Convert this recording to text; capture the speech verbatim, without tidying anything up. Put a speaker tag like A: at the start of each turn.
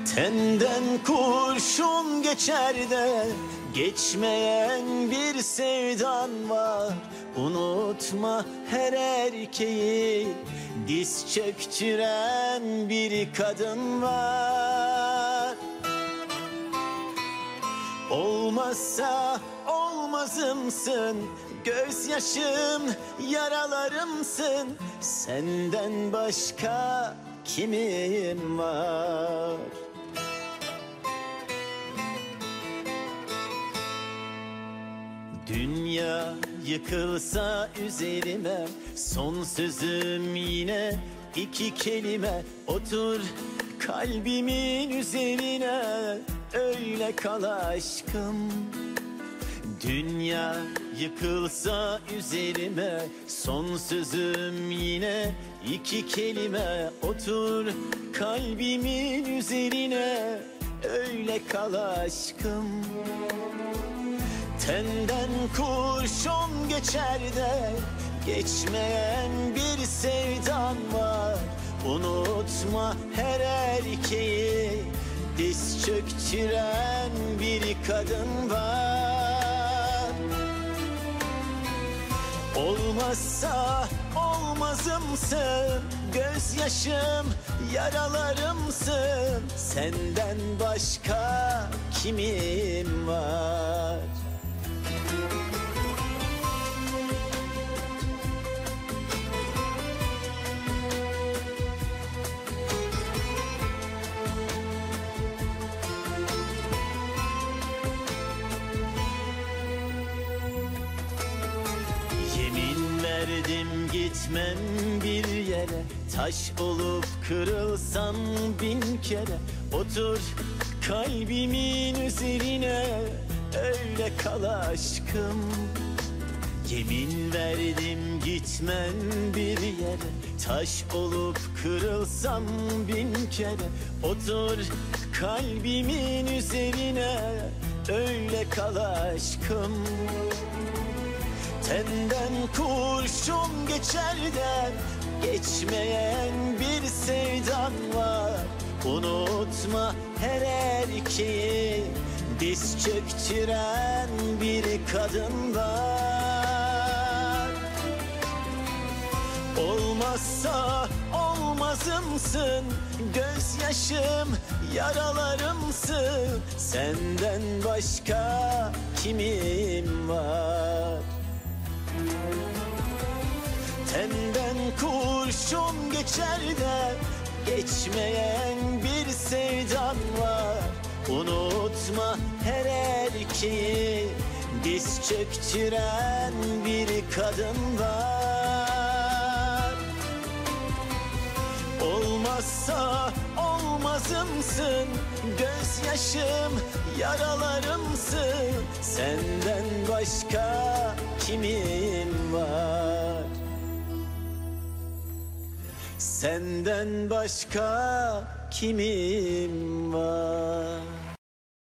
A: Tenden kurşun geçer de geçmeyen bir sevdan var. Unutma, her erkeği diz çöktüren bir kadın var. Olmazsa olmazımsın, gözyaşım yaralarımsın. Senden başka kimim var? Dünya yıkılsa üzerime, son sözüm yine iki kelime. Otur kalbimin üzerine, öyle kal aşkım. Dünya yıkılsa üzerime, son sözüm yine iki kelime. Otur kalbimin üzerine, öyle kal aşkım. Tenden kurşun geçer de geçmeyen bir sevdan var. Unutma, her erkeği diz çöktüren bir kadın var. Olmazsa olmazımsın, gözyaşım yaralarımsın. Senden başka kimim var? Yemin verdim gitmem bir yere, taş olup kırılsam bin kere. Otur kalbimin üzerine, öyle kal aşkım. Yemin verdim gitmem bir yere, taş olup kırılsam bin kere. Otur kalbimin üzerine, öyle kal aşkım. Tenden kurşun geçer de geçmeyen bir sevdan var. Unutma, her erkeği diz çöktüren bir kadın var. Olmazsa olmazımsın, gözyaşım yaralarımsın. Senden başka kimim var? Tenden kurşun geçer de geçmeyen bir sevdan var. Unutma, her erkeği diz çöktüren bir kadın var. Olmazsa olmazımsın, gözyaşım yaralarımsın. Senden başka kimim var? Senden başka kimim var?